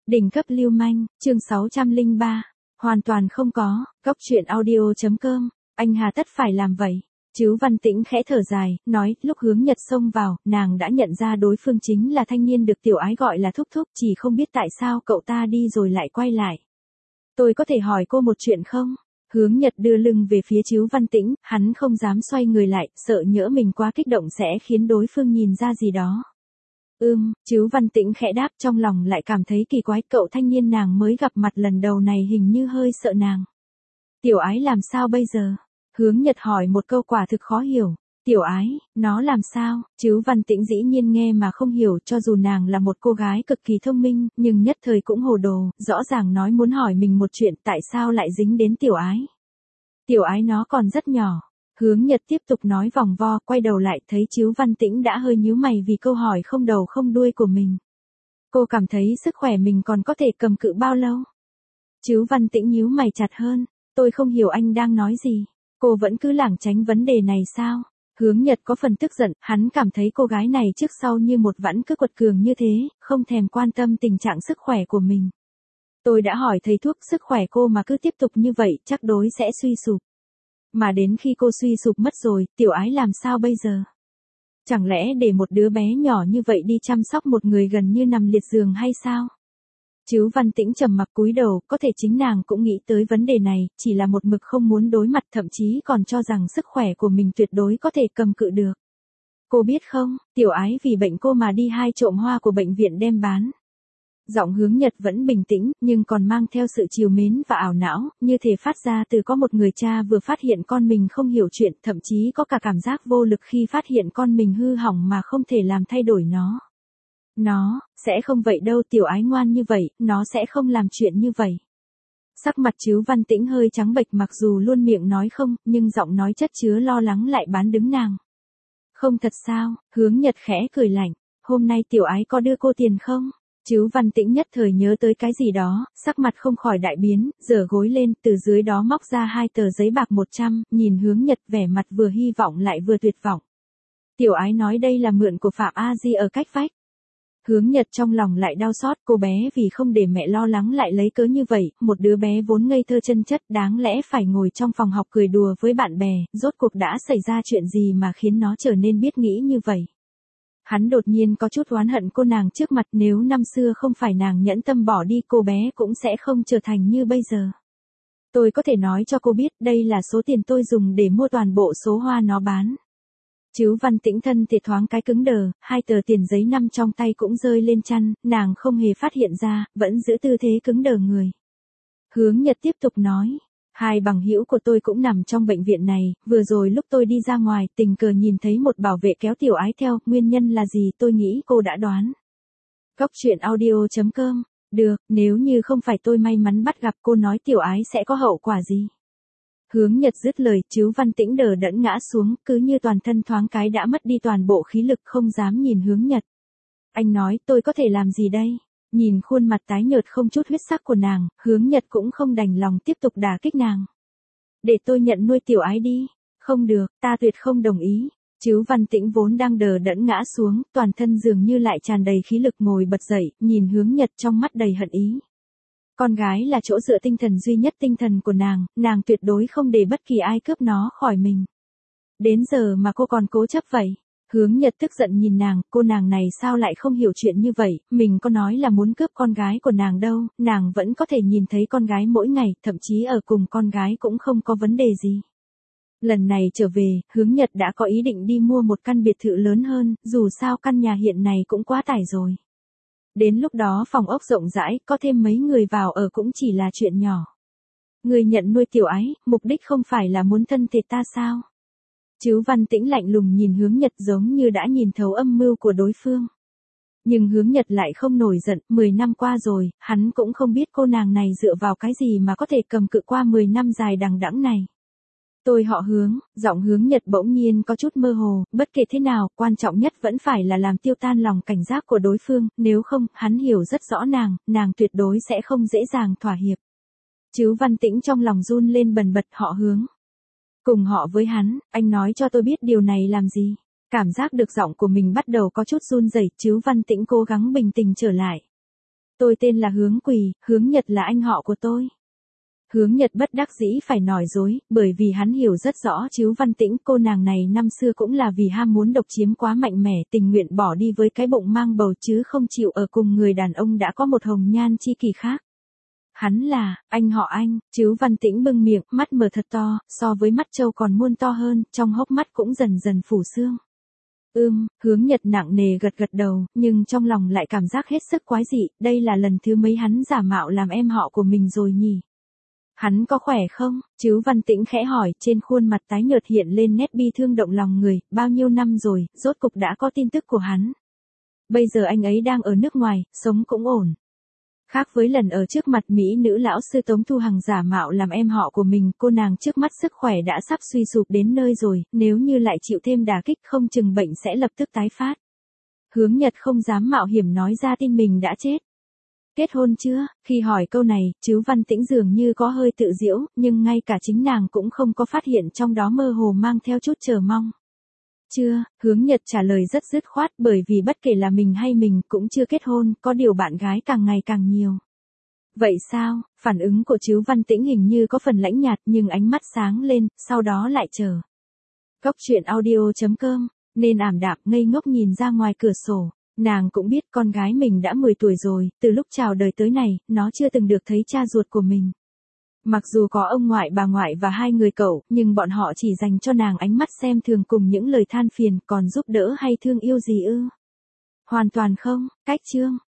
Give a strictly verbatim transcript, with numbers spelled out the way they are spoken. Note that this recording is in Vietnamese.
Đỉnh cấp lưu manh, chương sáu trăm lẻ ba. Hoàn toàn không có, góc truyện audio.com, anh hà tất phải làm vậy. Trứ Văn Tĩnh khẽ thở dài, nói, lúc Hướng Nhật xông vào, nàng đã nhận ra đối phương chính là thanh niên được tiểu ái gọi là thúc thúc, chỉ không biết tại sao cậu ta đi rồi lại quay lại. Tôi có thể hỏi cô một chuyện không? Hướng Nhật đưa lưng về phía Trứ Văn Tĩnh, hắn không dám xoay người lại, sợ nhỡ mình quá kích động sẽ khiến đối phương nhìn ra gì đó. Ưm, Trứ Văn Tĩnh khẽ đáp, trong lòng lại cảm thấy kỳ quái, cậu thanh niên nàng mới gặp mặt lần đầu này hình như hơi sợ nàng. Tiểu ái làm sao bây giờ? Hướng Nhật hỏi một câu quả thực khó hiểu. Tiểu ái, nó làm sao? Trứ Văn Tĩnh dĩ nhiên nghe mà không hiểu, cho dù nàng là một cô gái cực kỳ thông minh, nhưng nhất thời cũng hồ đồ, rõ ràng nói muốn hỏi mình một chuyện, tại sao lại dính đến tiểu ái? Tiểu ái nó còn rất nhỏ. Hướng Nhật tiếp tục nói vòng vo, quay đầu lại thấy Trứ Văn Tĩnh đã hơi nhíu mày vì câu hỏi không đầu không đuôi của mình. Cô cảm thấy sức khỏe mình còn có thể cầm cự bao lâu? Trứ Văn Tĩnh nhíu mày chặt hơn, tôi không hiểu anh đang nói gì. Cô vẫn cứ lảng tránh vấn đề này sao? Hướng Nhật có phần tức giận, hắn cảm thấy cô gái này trước sau như một vẫn cứ quật cường như thế, không thèm quan tâm tình trạng sức khỏe của mình. Tôi đã hỏi thầy thuốc, sức khỏe cô mà cứ tiếp tục như vậy chắc đối sẽ suy sụp. Mà đến khi cô suy sụp mất rồi, tiểu ái làm sao bây giờ? Chẳng lẽ để một đứa bé nhỏ như vậy đi chăm sóc một người gần như nằm liệt giường hay sao? Trứ Văn Tĩnh trầm mặc cúi đầu, có thể chính nàng cũng nghĩ tới vấn đề này, chỉ là một mực không muốn đối mặt, thậm chí còn cho rằng sức khỏe của mình tuyệt đối có thể cầm cự được. Cô biết không, tiểu ái vì bệnh cô mà đi hai trộm hoa của bệnh viện đem bán. Giọng Hướng Nhật vẫn bình tĩnh, nhưng còn mang theo sự trìu mến và ảo não, như thể phát ra từ có một người cha vừa phát hiện con mình không hiểu chuyện, thậm chí có cả cảm giác vô lực khi phát hiện con mình hư hỏng mà không thể làm thay đổi nó. Nó, sẽ không vậy đâu, tiểu ái ngoan như vậy, nó sẽ không làm chuyện như vậy. Sắc mặt Trứ Văn Tĩnh hơi trắng bệch, mặc dù luôn miệng nói không, nhưng giọng nói chất chứa lo lắng lại bán đứng nàng. Không thật sao? Hướng Nhật khẽ cười lạnh, hôm nay tiểu ái có đưa cô tiền không? Trứ Văn Tĩnh nhất thời nhớ tới cái gì đó, sắc mặt không khỏi đại biến, giở gối lên, từ dưới đó móc ra hai tờ giấy bạc một trăm, nhìn Hướng Nhật vẻ mặt vừa hy vọng lại vừa tuyệt vọng. Tiểu ái nói đây là mượn của Phạm A Di ở cách vách. Hướng Nhật trong lòng lại đau xót, cô bé vì không để mẹ lo lắng lại lấy cớ như vậy, một đứa bé vốn ngây thơ chân chất đáng lẽ phải ngồi trong phòng học cười đùa với bạn bè, rốt cuộc đã xảy ra chuyện gì mà khiến nó trở nên biết nghĩ như vậy. Hắn đột nhiên có chút oán hận cô nàng trước mặt, nếu năm xưa không phải nàng nhẫn tâm bỏ đi cô bé cũng sẽ không trở thành như bây giờ. Tôi có thể nói cho cô biết đây là số tiền tôi dùng để mua toàn bộ số hoa nó bán. Trứ Văn Tĩnh thân thì thoáng cái cứng đờ, hai tờ tiền giấy năm trong tay cũng rơi lên chăn, nàng không hề phát hiện ra, vẫn giữ tư thế cứng đờ người. Hướng Nhật tiếp tục nói, hai bằng hữu của tôi cũng nằm trong bệnh viện này, vừa rồi lúc tôi đi ra ngoài tình cờ nhìn thấy một bảo vệ kéo tiểu ái theo, nguyên nhân là gì tôi nghĩ cô đã đoán. Góc truyện audio.com, được, nếu như không phải tôi may mắn bắt gặp cô nói tiểu ái sẽ có hậu quả gì? Hướng Nhật dứt lời, Trứ Văn Tĩnh đờ đẫn ngã xuống, cứ như toàn thân thoáng cái đã mất đi toàn bộ khí lực, không dám nhìn Hướng Nhật. Anh nói, tôi có thể làm gì đây? Nhìn khuôn mặt tái nhợt không chút huyết sắc của nàng, Hướng Nhật cũng không đành lòng tiếp tục đả kích nàng. Để tôi nhận nuôi tiểu ái đi. Không được, ta tuyệt không đồng ý. Trứ Văn Tĩnh vốn đang đờ đẫn ngã xuống, toàn thân dường như lại tràn đầy khí lực ngồi bật dậy, nhìn Hướng Nhật trong mắt đầy hận ý. Con gái là chỗ dựa tinh thần duy nhất tinh thần của nàng, nàng tuyệt đối không để bất kỳ ai cướp nó khỏi mình. Đến giờ mà cô còn cố chấp vậy. Hướng Nhật tức giận nhìn nàng, cô nàng này sao lại không hiểu chuyện như vậy, mình có nói là muốn cướp con gái của nàng đâu, nàng vẫn có thể nhìn thấy con gái mỗi ngày, thậm chí ở cùng con gái cũng không có vấn đề gì. Lần này trở về, Hướng Nhật đã có ý định đi mua một căn biệt thự lớn hơn, dù sao căn nhà hiện này cũng quá tải rồi. Đến lúc đó phòng ốc rộng rãi, có thêm mấy người vào ở cũng chỉ là chuyện nhỏ. Người nhận nuôi tiểu ái, mục đích không phải là muốn thân thịt ta sao? Trứ Văn Tĩnh lạnh lùng nhìn Hướng Nhật giống như đã nhìn thấu âm mưu của đối phương. Nhưng Hướng Nhật lại không nổi giận, mười năm qua rồi, hắn cũng không biết cô nàng này dựa vào cái gì mà có thể cầm cự qua mười năm dài đằng đẵng này. Tôi họ Hướng, giọng Hướng Nhật bỗng nhiên có chút mơ hồ, bất kể thế nào, quan trọng nhất vẫn phải là làm tiêu tan lòng cảnh giác của đối phương, nếu không, hắn hiểu rất rõ nàng, nàng tuyệt đối sẽ không dễ dàng thỏa hiệp. Trứ Văn Tĩnh trong lòng run lên bần bật, họ Hướng. Cùng họ với hắn, anh nói cho tôi biết điều này làm gì? Cảm giác được giọng của mình bắt đầu có chút run rẩy, Trứ Văn Tĩnh cố gắng bình tĩnh trở lại. Tôi tên là Hướng Quỳ, Hướng Nhật là anh họ của tôi. Hướng Nhật bất đắc dĩ phải nói dối, bởi vì hắn hiểu rất rõ Trứu Văn Tĩnh, cô nàng này năm xưa cũng là vì ham muốn độc chiếm quá mạnh mẽ, tình nguyện bỏ đi với cái bụng mang bầu chứ không chịu ở cùng người đàn ông đã có một hồng nhan chi kỷ khác. Hắn là, anh họ anh. Trứu Văn Tĩnh bưng miệng, mắt mở thật to, so với mắt trâu còn muôn to hơn, trong hốc mắt cũng dần dần phủ sương. Ưm, Hướng Nhật nặng nề gật gật đầu, nhưng trong lòng lại cảm giác hết sức quái dị, đây là lần thứ mấy hắn giả mạo làm em họ của mình rồi nhỉ? Hắn có khỏe không? Trứu Văn Tĩnh khẽ hỏi, trên khuôn mặt tái nhợt hiện lên nét bi thương động lòng người, bao nhiêu năm rồi, rốt cục đã có tin tức của hắn. Bây giờ anh ấy đang ở nước ngoài, sống cũng ổn. Khác với lần ở trước mặt mỹ nữ lão sư Tống Thu Hằng giả mạo làm em họ của mình, cô nàng trước mắt sức khỏe đã sắp suy sụp đến nơi rồi, nếu như lại chịu thêm đả kích không chừng bệnh sẽ lập tức tái phát. Hướng Nhật không dám mạo hiểm nói ra tin mình đã chết. Kết hôn chưa? Khi hỏi câu này, Trứu Văn Tĩnh dường như có hơi tự giễu, nhưng ngay cả chính nàng cũng không có phát hiện trong đó mơ hồ mang theo chút chờ mong. Chưa, Hướng Nhật trả lời rất dứt khoát, bởi vì bất kể là mình hay mình cũng chưa kết hôn, có điều bạn gái càng ngày càng nhiều. Vậy sao? Phản ứng của Trứu Văn Tĩnh hình như có phần lãnh nhạt, nhưng ánh mắt sáng lên, sau đó lại chờ. Góc truyện audio chấm com, nên ảm đạm ngây ngốc nhìn ra ngoài cửa sổ. Nàng cũng biết con gái mình đã mười tuổi rồi, từ lúc chào đời tới này, nó chưa từng được thấy cha ruột của mình. Mặc dù có ông ngoại bà ngoại và hai người cậu, nhưng bọn họ chỉ dành cho nàng ánh mắt xem thường cùng những lời than phiền, còn giúp đỡ hay thương yêu gì ư? Hoàn toàn không. Cách chương